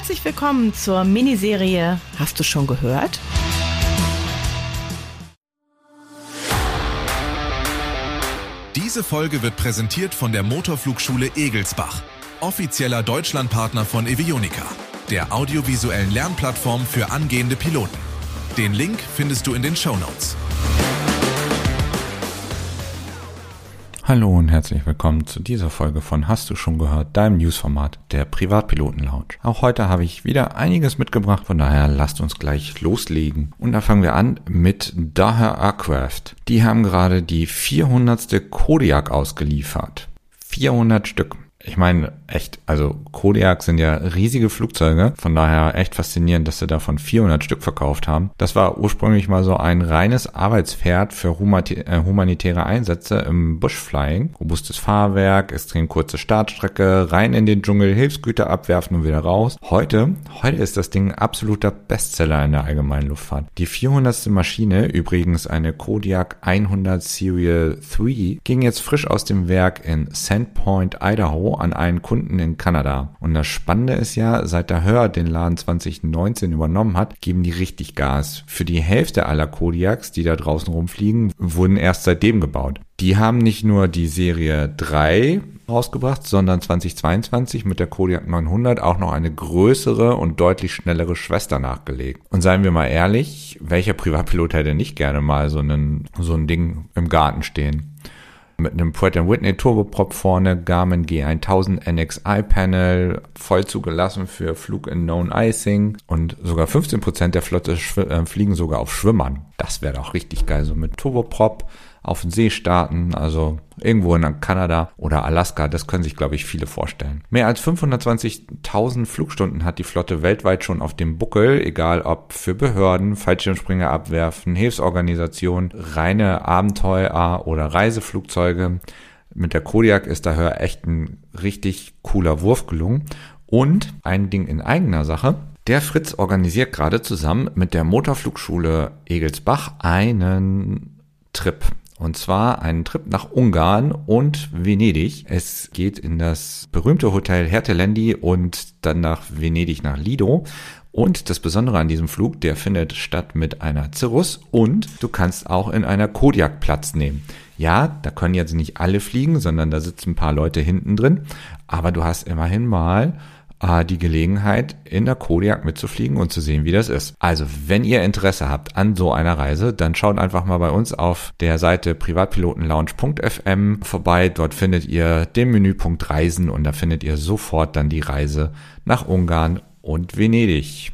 Herzlich willkommen zur Miniserie Hast du schon gehört? Diese Folge wird präsentiert von der Motorflugschule Egelsbach, offizieller Deutschlandpartner von Evionica, der audiovisuellen Lernplattform für angehende Piloten. Den Link findest du in den Shownotes. Hallo und herzlich willkommen zu dieser Folge von Hast du schon gehört, deinem Newsformat der Privatpiloten-Lounge. Auch heute habe ich wieder einiges mitgebracht, von daher lasst uns gleich loslegen. Und da fangen wir an mit Daher Aircraft. Die haben gerade die 400. Kodiak ausgeliefert. 400 Stück. Ich meine, echt, also Kodiak sind ja riesige Flugzeuge, von daher echt faszinierend, dass sie davon 400 Stück verkauft haben. Das war ursprünglich mal so ein reines Arbeitspferd für humanitäre Einsätze im Bushflying. Robustes Fahrwerk, extrem kurze Startstrecke, rein in den Dschungel, Hilfsgüter abwerfen und wieder raus. Heute ist das Ding absoluter Bestseller in der allgemeinen Luftfahrt. Die 400. Maschine, übrigens eine Kodiak 100 Serial 3, ging jetzt frisch aus dem Werk in Sandpoint, Idaho, an einen Kunden in Kanada. Und das Spannende ist ja, seit der Hör den Laden 2019 übernommen hat, geben die richtig Gas. Für die Hälfte aller Kodiaks, die da draußen rumfliegen, wurden erst seitdem gebaut. Die haben nicht nur die Serie 3 rausgebracht, sondern 2022 mit der Kodiak 900 auch noch eine größere und deutlich schnellere Schwester nachgelegt. Und seien wir mal ehrlich, welcher Privatpilot hätte nicht gerne mal so ein Ding im Garten stehen? Mit einem Pratt & Whitney Turboprop vorne, Garmin G1000 NXI Panel, voll zugelassen für Flug in Known Icing und sogar 15% der Flotte fliegen sogar auf Schwimmern. Das wäre doch richtig geil, so mit Turboprop auf den See starten, also irgendwo in Kanada oder Alaska, das können sich, glaube ich, viele vorstellen. Mehr als 520.000 Flugstunden hat die Flotte weltweit schon auf dem Buckel, egal ob für Behörden, Fallschirmspringer abwerfen, Hilfsorganisationen, reine Abenteuer- oder Reiseflugzeuge. Mit der Kodiak ist daher echt ein richtig cooler Wurf gelungen. Und ein Ding in eigener Sache: Der Fritz organisiert gerade zusammen mit der Motorflugschule Egelsbach einen Trip. Und zwar einen Trip nach Ungarn und Venedig. Es geht in das berühmte Hotel Hertelendi und dann nach Venedig, nach Lido. Und das Besondere an diesem Flug, der findet statt mit einer Cirrus und du kannst auch in einer Kodiak Platz nehmen. Ja, da können jetzt nicht alle fliegen, sondern da sitzen ein paar Leute hinten drin. Aber du hast immerhin mal die Gelegenheit, in der Kodiak mitzufliegen und zu sehen, wie das ist. Also, wenn ihr Interesse habt an so einer Reise, dann schaut einfach mal bei uns auf der Seite privatpilotenlounge.fm vorbei. Dort findet ihr den Menüpunkt Reisen und da findet ihr sofort dann die Reise nach Ungarn und Venedig.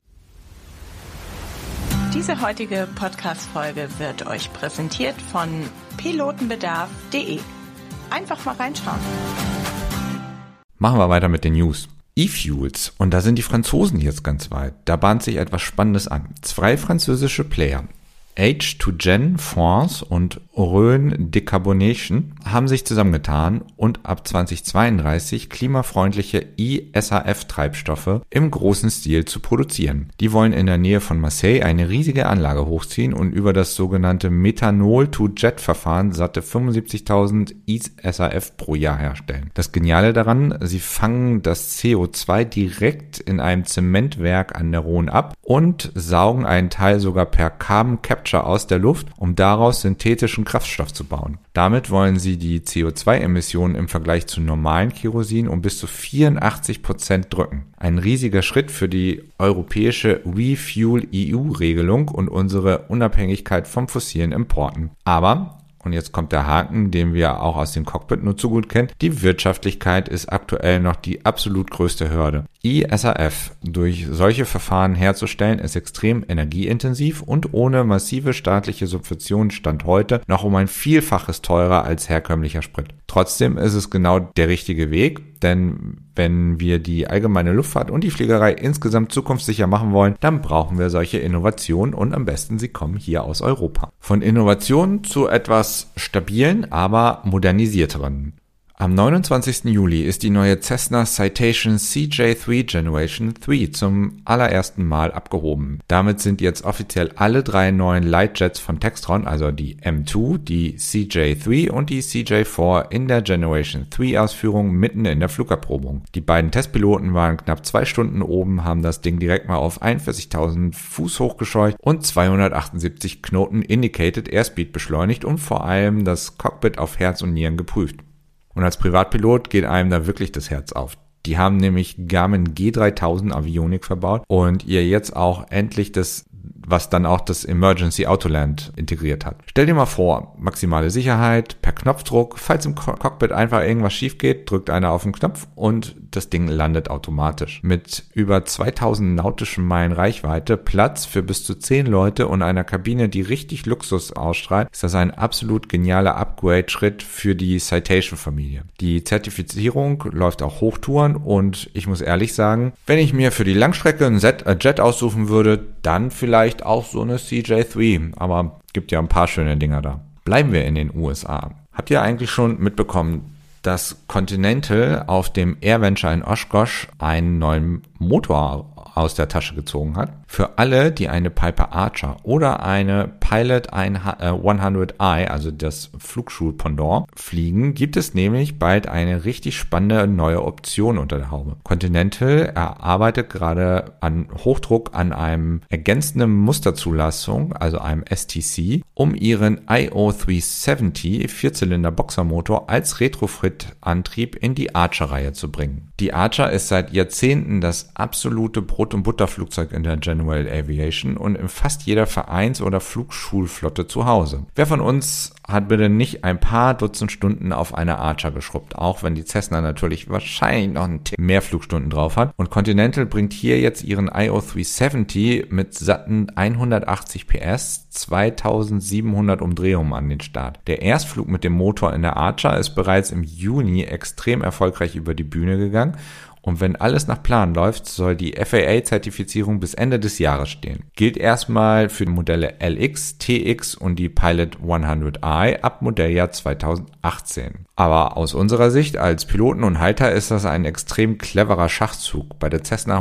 Diese heutige Podcast-Folge wird euch präsentiert von pilotenbedarf.de. Einfach mal reinschauen. Machen wir weiter mit den News. E-Fuels. Und da sind die Franzosen jetzt ganz weit. Da bahnt sich etwas Spannendes an. 2 französische Player, H2Gen France und Rhön Decarbonation, haben sich zusammengetan und ab 2032 klimafreundliche eSAF-Treibstoffe im großen Stil zu produzieren. Die wollen in der Nähe von Marseille eine riesige Anlage hochziehen und über das sogenannte Methanol-to-Jet-Verfahren satte 75.000 eSAF pro Jahr herstellen. Das Geniale daran: Sie fangen das CO2 direkt in einem Zementwerk an der Rhône ab und saugen einen Teil sogar per Carbon Capture aus der Luft, um daraus synthetischen Kraftstoff zu bauen. Damit wollen sie die CO2-Emissionen im Vergleich zu normalen Kerosin um bis zu 84% drücken. Ein riesiger Schritt für die europäische ReFuel-EU-Regelung und unsere Unabhängigkeit vom fossilen Importen. Aber, und jetzt kommt der Haken, den wir auch aus dem Cockpit nur zu gut kennen: Die Wirtschaftlichkeit ist aktuell noch die absolut größte Hürde. eSAF durch solche Verfahren herzustellen ist extrem energieintensiv und ohne massive staatliche Subventionen Stand heute noch um ein Vielfaches teurer als herkömmlicher Sprit. Trotzdem ist es genau der richtige Weg, denn wenn wir die allgemeine Luftfahrt und die Fliegerei insgesamt zukunftssicher machen wollen, dann brauchen wir solche Innovationen und am besten sie kommen hier aus Europa. Von Innovationen zu etwas stabilen, aber modernisierteren. Am 29. Juli ist die neue Cessna Citation CJ3 Generation 3 zum allerersten Mal abgehoben. Damit sind jetzt offiziell alle 3 neuen Lightjets von Textron, also die M2, die CJ3 und die CJ4 in der Generation 3 Ausführung mitten in der Flugabprobung. Die beiden Testpiloten waren knapp 2 Stunden oben, haben das Ding direkt mal auf 41.000 Fuß hochgescheucht und 278 Knoten Indicated Airspeed beschleunigt und vor allem das Cockpit auf Herz und Nieren geprüft. Und als Privatpilot geht einem da wirklich das Herz auf. Die haben nämlich Garmin G3000 Avionik verbaut und ihr jetzt auch endlich das, was dann auch das Emergency Autoland integriert hat. Stell dir mal vor, maximale Sicherheit per Knopfdruck. Falls im Cockpit einfach irgendwas schief geht, drückt einer auf den Knopf und das Ding landet automatisch. Mit über 2000 nautischen Meilen Reichweite, Platz für bis zu 10 Leute und einer Kabine, die richtig Luxus ausstrahlt, ist das ein absolut genialer Upgrade-Schritt für die Citation-Familie. Die Zertifizierung läuft auch Hochtouren und ich muss ehrlich sagen, wenn ich mir für die Langstrecke einen Jet aussuchen würde, dann vielleicht auch so eine CJ3, aber gibt ja ein paar schöne Dinger da. Bleiben wir in den USA. Habt ihr eigentlich schon mitbekommen, dass Continental auf dem AirVenture in Oshkosh einen neuen Motor aus der Tasche gezogen hat? Für alle, die eine Piper Archer oder eine Pilot 100i, also das Flugschul-Pendant, fliegen, gibt es nämlich bald eine richtig spannende neue Option unter der Haube. Continental arbeitet gerade an Hochdruck an einem ergänzenden Musterzulassung, also einem STC, um ihren IO370 Vierzylinder-Boxermotor als Retrofit-Antrieb in die Archer-Reihe zu bringen. Die Archer ist seit Jahrzehnten das absolute Brot- und Butterflugzeug in der General Aviation und in fast jeder Vereins- oder Flugschulflotte zu Hause. Wer von uns hat bitte nicht ein paar Dutzend Stunden auf einer Archer geschrubbt, auch wenn die Cessna natürlich wahrscheinlich noch einen Tick mehr Flugstunden drauf hat. Und Continental bringt hier jetzt ihren IO370 mit satten 180 PS, 2700 Umdrehungen an den Start. Der Erstflug mit dem Motor in der Archer ist bereits im Juni extrem erfolgreich über die Bühne gegangen. Und wenn alles nach Plan läuft, soll die FAA-Zertifizierung bis Ende des Jahres stehen. Gilt erstmal für die Modelle LX, TX und die Pilot 100i ab Modelljahr 2018. Aber aus unserer Sicht als Piloten und Halter ist das ein extrem cleverer Schachzug. Bei der Cessna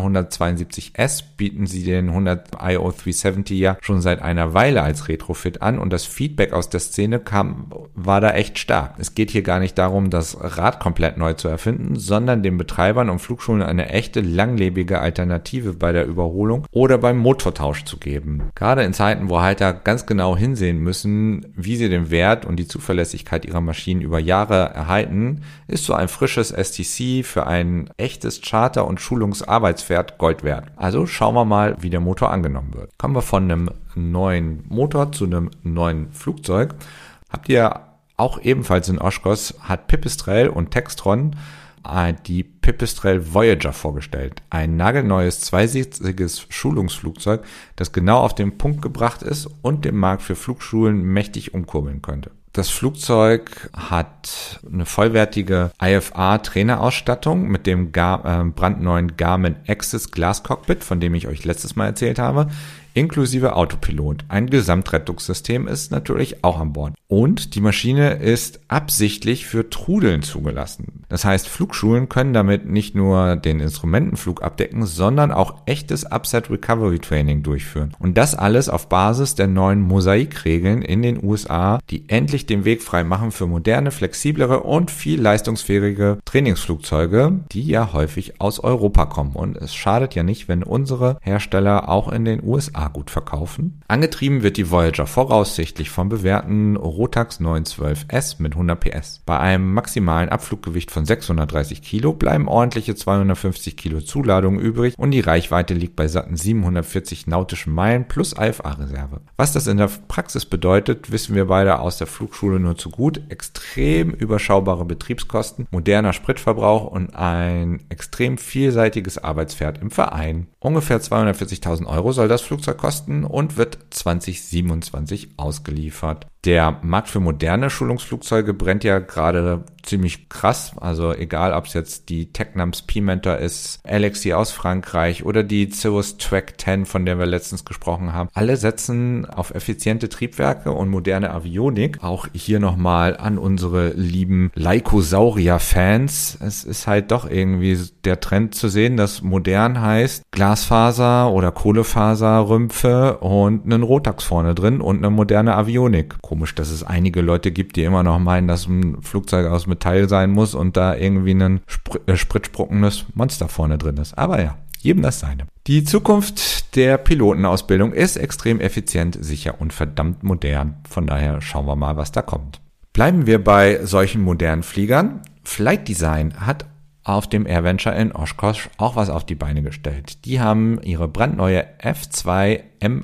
172S bieten sie den 100 IO370 ja schon seit einer Weile als Retrofit an und das Feedback aus der Szene war da echt stark. Es geht hier gar nicht darum, das Rad komplett neu zu erfinden, sondern den Betreibern und Flugschulen eine echte, langlebige Alternative bei der Überholung oder beim Motortausch zu geben. Gerade in Zeiten, wo Halter ganz genau hinsehen müssen, wie sie den Wert und die Zuverlässigkeit ihrer Maschinen über Jahre erhalten, ist so ein frisches STC für ein echtes Charter- und Schulungsarbeitspferd Gold wert. Also schauen wir mal, wie der Motor angenommen wird. Kommen wir von einem neuen Motor zu einem neuen Flugzeug. Habt ihr auch ebenfalls in Oshkosh, hat Pipistrel und Textron die Pipistrel Voyager vorgestellt. Ein nagelneues zweisitziges Schulungsflugzeug, das genau auf den Punkt gebracht ist und den Markt für Flugschulen mächtig umkurbeln könnte. Das Flugzeug hat eine vollwertige IFA-Trainerausstattung mit dem brandneuen Garmin Axis Glass Cockpit, von dem ich euch letztes Mal erzählt habe, inklusive Autopilot. Ein Gesamtrettungssystem ist natürlich auch an Bord. Und die Maschine ist absichtlich für Trudeln zugelassen. Das heißt, Flugschulen können damit nicht nur den Instrumentenflug abdecken, sondern auch echtes Upset-Recovery-Training durchführen. Und das alles auf Basis der neuen Mosaikregeln in den USA, die endlich den Weg frei machen für moderne, flexiblere und viel leistungsfähige Trainingsflugzeuge, die ja häufig aus Europa kommen. Und es schadet ja nicht, wenn unsere Hersteller auch in den USA gut verkaufen. Angetrieben wird die Voyager voraussichtlich vom bewährten Rotax 912S mit 100 PS. Bei einem maximalen Abfluggewicht von 630 Kilo bleiben ordentliche 250 Kilo Zuladung übrig und die Reichweite liegt bei satten 740 nautischen Meilen plus IFA-Reserve. Was das in der Praxis bedeutet, wissen wir beide aus der Flugschule nur zu gut. Extrem überschaubare Betriebskosten, moderner Spritverbrauch und ein extrem vielseitiges Arbeitspferd im Verein. Ungefähr 240.000 € soll das Flugzeug kosten und wird 2027 ausgeliefert. Der Markt für moderne Schulungsflugzeuge brennt ja gerade ziemlich krass. Also egal, ob es jetzt die Tecnams P-Mentor ist, Alexi aus Frankreich oder die Cirrus Track 10, von der wir letztens gesprochen haben. Alle setzen auf effiziente Triebwerke und moderne Avionik. Auch hier nochmal an unsere lieben Lycosaurier-Fans. Es ist halt doch irgendwie der Trend zu sehen, dass modern heißt Glasfaser oder Kohlefaserrümpfe und einen Rotax vorne drin und eine moderne Avionik. Komisch, dass es einige Leute gibt, die immer noch meinen, dass ein Flugzeug aus Metall sein muss und da irgendwie ein spritsprungendes Monster vorne drin ist. Aber ja, jedem das seine. Die Zukunft der Pilotenausbildung ist extrem effizient, sicher und verdammt modern. Von daher schauen wir mal, was da kommt. Bleiben wir bei solchen modernen Fliegern. Flight Design hat auf dem AirVenture in Oshkosh auch was auf die Beine gestellt. Die haben ihre brandneue F2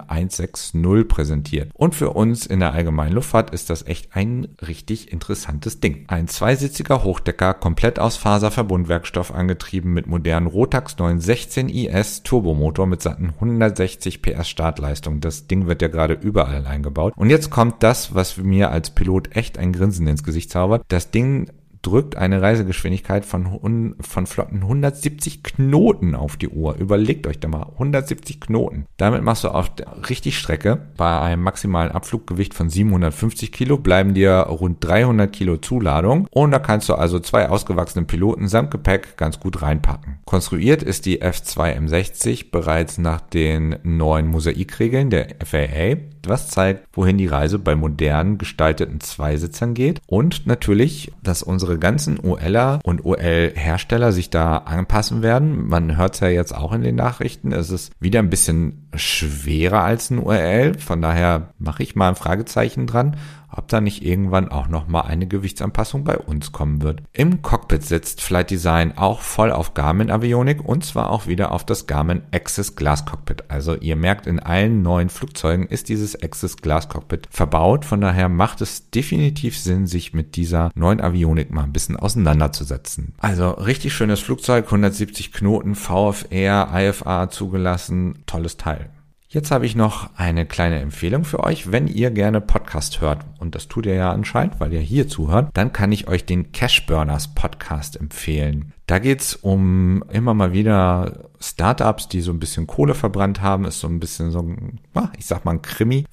M160 präsentiert. Und für uns in der allgemeinen Luftfahrt ist das echt ein richtig interessantes Ding. Ein zweisitziger Hochdecker, komplett aus Faserverbundwerkstoff angetrieben mit modernen Rotax 916 IS Turbomotor mit satten 160 PS Startleistung. Das Ding wird ja gerade überall eingebaut. Und jetzt kommt das, was mir als Pilot echt ein Grinsen ins Gesicht zaubert. Das Ding drückt eine Reisegeschwindigkeit von flotten 170 Knoten auf die Uhr. Überlegt euch da mal, 170 Knoten. Damit machst du auf richtig Strecke. Bei einem maximalen Abfluggewicht von 750 Kilo bleiben dir rund 300 Kilo Zuladung. Und da kannst du also 2 ausgewachsene Piloten samt Gepäck ganz gut reinpacken. Konstruiert ist die F2 M60 bereits nach den neuen Mosaikregeln der FAA, was zeigt, wohin die Reise bei modernen gestalteten Zweisitzern geht. Und natürlich, dass unsere ganzen OLer und OL-Hersteller sich da anpassen werden. Man hört es ja jetzt auch in den Nachrichten. Es ist wieder ein bisschen schwerer als ein OL. Von daher mache ich mal ein Fragezeichen dran, ob da nicht irgendwann auch nochmal eine Gewichtsanpassung bei uns kommen wird. Im Cockpit sitzt Flight Design auch voll auf Garmin-Avionik und zwar auch wieder auf das Garmin Axis Glass Cockpit. Also ihr merkt, in allen neuen Flugzeugen ist dieses Axis Glass Cockpit verbaut. Von daher macht es definitiv Sinn, sich mit dieser neuen Avionik mal ein bisschen auseinanderzusetzen. Also richtig schönes Flugzeug, 170 Knoten, VFR, IFA zugelassen, tolles Teil. Jetzt habe ich noch eine kleine Empfehlung für euch. Wenn ihr gerne Podcast hört, und das tut ihr ja anscheinend, weil ihr hier zuhört, dann kann ich euch den Cashburners Podcast empfehlen. Da geht's um immer mal wieder Startups, die so ein bisschen Kohle verbrannt haben. Ist so ein bisschen so ein, ich sag mal ein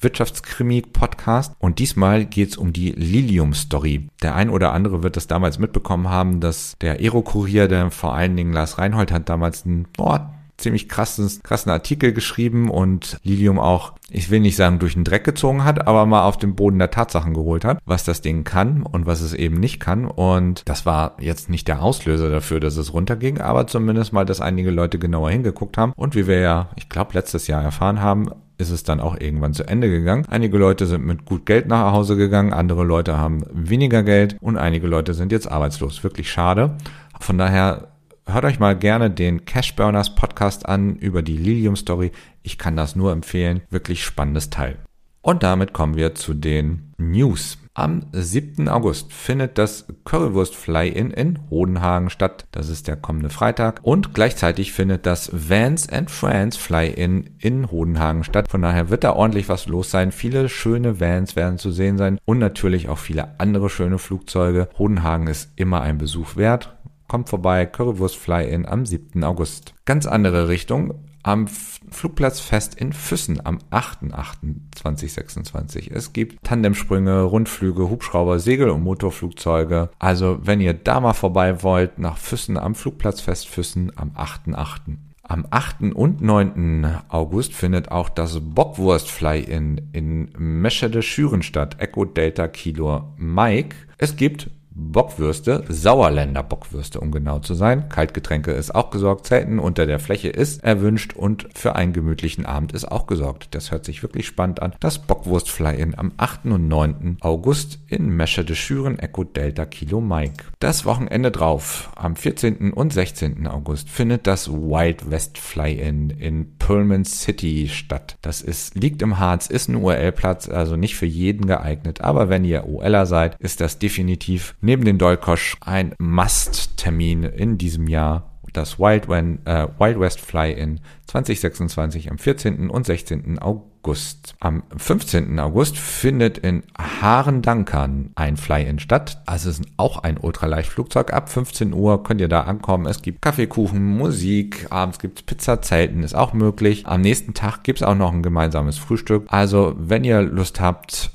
Wirtschaftskrimi-Podcast. Und diesmal geht's um die Lilium-Story. Der ein oder andere wird das damals mitbekommen haben, dass der Aero-Kurier, der vor allen Dingen Lars Reinhold, hat damals ein ziemlich krassen Artikel geschrieben und Lilium auch, ich will nicht sagen durch den Dreck gezogen hat, aber mal auf den Boden der Tatsachen geholt hat, was das Ding kann und was es eben nicht kann. Und das war jetzt nicht der Auslöser dafür, dass es runterging, aber zumindest mal, dass einige Leute genauer hingeguckt haben. Und wie wir ja, ich glaube, letztes Jahr erfahren haben, ist es dann auch irgendwann zu Ende gegangen. Einige Leute sind mit gut Geld nach Hause gegangen, andere Leute haben weniger Geld und einige Leute sind jetzt arbeitslos. Wirklich schade. Von daher hört euch mal gerne den Cashburners Podcast an über die Lilium-Story. Ich kann das nur empfehlen. Wirklich spannendes Teil. Und damit kommen wir zu den News. Am 7. August findet das Currywurst Fly-In in Hodenhagen statt. Das ist der kommende Freitag. Und gleichzeitig findet das Vans & Friends Fly-In in Hodenhagen statt. Von daher wird da ordentlich was los sein. Viele schöne Vans werden zu sehen sein. Und natürlich auch viele andere schöne Flugzeuge. Hodenhagen ist immer ein Besuch wert. Kommt vorbei, Currywurst Fly-In am 7. August. Ganz andere Richtung, am Flugplatzfest in Füssen am 8.8.2026. Es gibt Tandemsprünge, Rundflüge, Hubschrauber, Segel- und Motorflugzeuge. Also wenn ihr da mal vorbei wollt, nach Füssen am Flugplatzfest Füssen am 8.8. Am 8. und 9. August findet auch das Bockwurst Fly-In in Meschede-Schüren statt. Echo Delta Kilo Mike. Es gibt Bockwürste, Sauerländer Bockwürste, um genau zu sein. Kaltgetränke ist auch gesorgt, Zelten unter der Fläche ist erwünscht und für einen gemütlichen Abend ist auch gesorgt. Das hört sich wirklich spannend an. Das Bockwurst Fly-In am 8. und 9. August in Meschede-Schüren, Echo Delta Kilo Mike. Das Wochenende drauf, am 14. und 16. August, findet das Wild West Fly-In in Pullman City statt. Das liegt im Harz, ist ein URL-Platz, also nicht für jeden geeignet, aber wenn ihr OLer seid, ist das definitiv neben den Dolkosch ein Must-Termin in diesem Jahr. das Wild West Fly-In 2026 am 14. und 16. August. Am 15. August findet in Haren-Dankern ein Fly-In statt. Also es ist auch ein Ultraleichtflugzeug. Ab 15 Uhr könnt ihr da ankommen. Es gibt Kaffee, Kuchen, Musik. Abends gibt es Pizza, Zelten ist auch möglich. Am nächsten Tag gibt es auch noch ein gemeinsames Frühstück. Also wenn ihr Lust habt,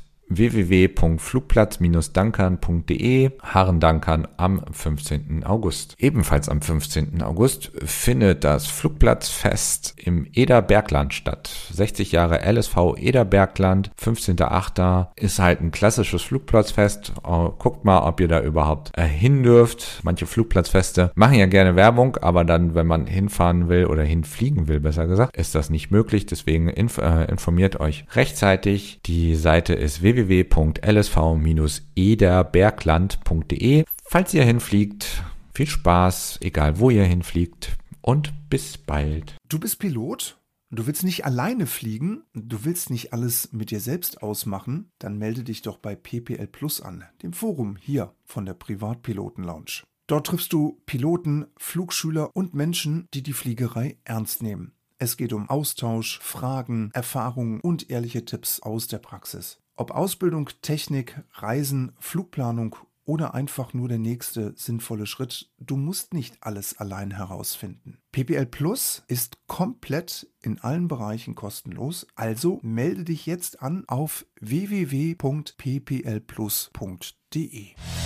www.flugplatz-dankern.de, Haren-Dankern am 15. August. Ebenfalls am 15. August findet das Flugplatzfest im Eder Bergland statt. 60 Jahre LSV Eder Bergland, 15.8. ist halt ein klassisches Flugplatzfest. Guckt mal, ob ihr da überhaupt hin dürft. Manche Flugplatzfeste machen ja gerne Werbung, aber dann, wenn man hinfahren will oder hinfliegen will, besser gesagt, ist das nicht möglich. Deswegen informiert euch rechtzeitig. Die Seite ist www.lsv-ederbergland.de. Falls ihr hinfliegt, viel Spaß, egal wo ihr hinfliegt und bis bald. Du bist Pilot? Du willst nicht alleine fliegen? Du willst nicht alles mit dir selbst ausmachen? Dann melde dich doch bei PPL Plus an, dem Forum hier von der Privatpiloten Lounge. Dort triffst du Piloten, Flugschüler und Menschen, die die Fliegerei ernst nehmen. Es geht um Austausch, Fragen, Erfahrungen und ehrliche Tipps aus der Praxis. Ob Ausbildung, Technik, Reisen, Flugplanung oder einfach nur der nächste sinnvolle Schritt, du musst nicht alles allein herausfinden. PPL Plus ist komplett in allen Bereichen kostenlos, also melde dich jetzt an auf www.pplplus.de.